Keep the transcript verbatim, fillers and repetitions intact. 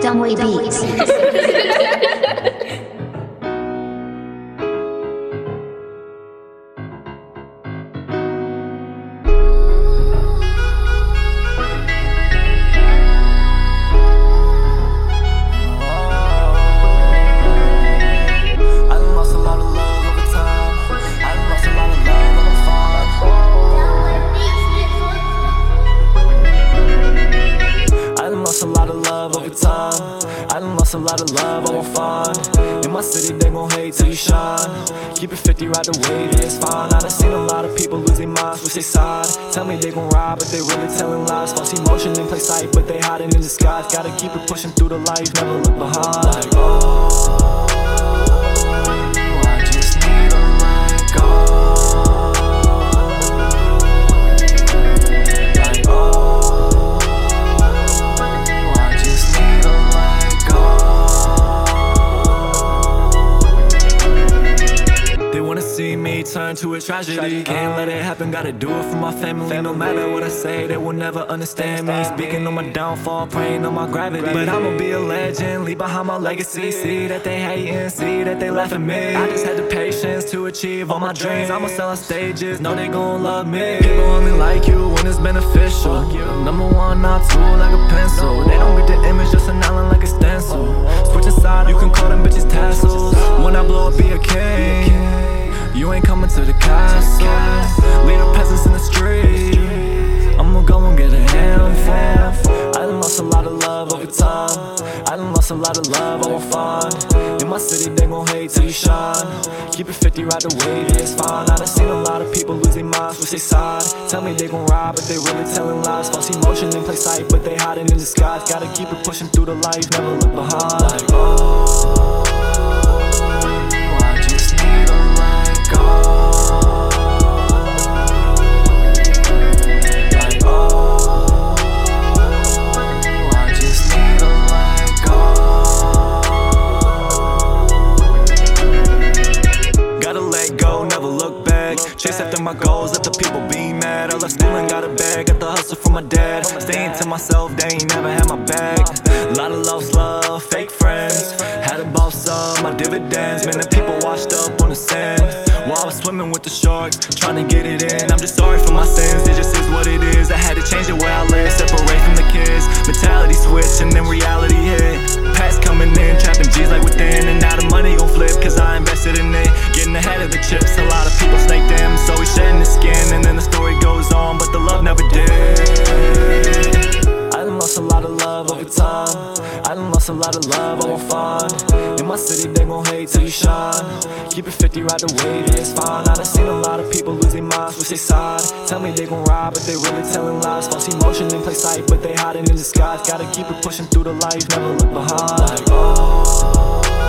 Dumbway Beats. A lot of love over time. I done lost a lot of love, I won't find. In my city, they gon' hate till you shine. Keep it fifty, ride the wave, yeah, it's fine. I done seen a lot of people lose their minds, wish they side. Tell me they gon' ride, but they really telling lies. False emotion in plain sight, but they hiding in disguise. Gotta keep it pushing through the life, never look behind. Like, oh, I just need to let go. See me turn to a tragedy. Can't let it happen, gotta do it for my family. No matter what I say, they will never understand me. Speaking on my downfall, praying on my gravity. But I'ma be a legend, leave behind my legacy. See that they hating, see that they laugh at me. I just had the patience to achieve all my dreams. I'ma sell on stages, know they gon' love me. People only like you when it's beneficial. Number one, not two, like a pencil. They don't get the image, just an island like a stencil. Switch aside, you can call them bitches tassels. When I blow up, be a king. You ain't coming to the castle. Leave the peasants in the street. I'ma go and get a handful. I done lost a lot of love over time. I done lost a lot of love, I won't find. In my city, they gon' hate till you shine. Keep it fifty, ride the wave, yeah, it's fine. I done seen a lot of people lose their minds, wish they side. Tell me they gon' ride, but they really telling lies. False emotion in plain sight, but they hiding in disguise. Gotta keep it pushing through the life, never look behind. Like, oh, chase after my goals, let the people be mad. I left school and got a bag, got the hustle from my dad. Staying to myself, they ain't never had my back. Lot of lost love, fake friends. Had to boss up my dividends. Man, the people washed up on the sand. While I was swimming with the sharks, trying to get it in. I'm just sorry for my sins, it just is what it is. I had to change the way I live, separate from the kids. Mentality switch and then reality hit. Past coming in, trapping G's like within. And now the money gon' flip, cause I invested in it. Getting ahead of the chips, a lot of people snake them. So we shedding the skin, and then the story goes on, but the love never did. I done lost a lot of love over time. I done lost a lot of love, I won't find. In my city, they gon' hate till you shine. Keep it fifty, ride the wave, yeah, it's fine. I done seen a lot of people lose their minds, wish they side. Tell me they gon' ride, but they really telling lies. False emotion in plain sight, but they hiding in disguise. Gotta keep it pushing through the life, never look behind. Like, oh,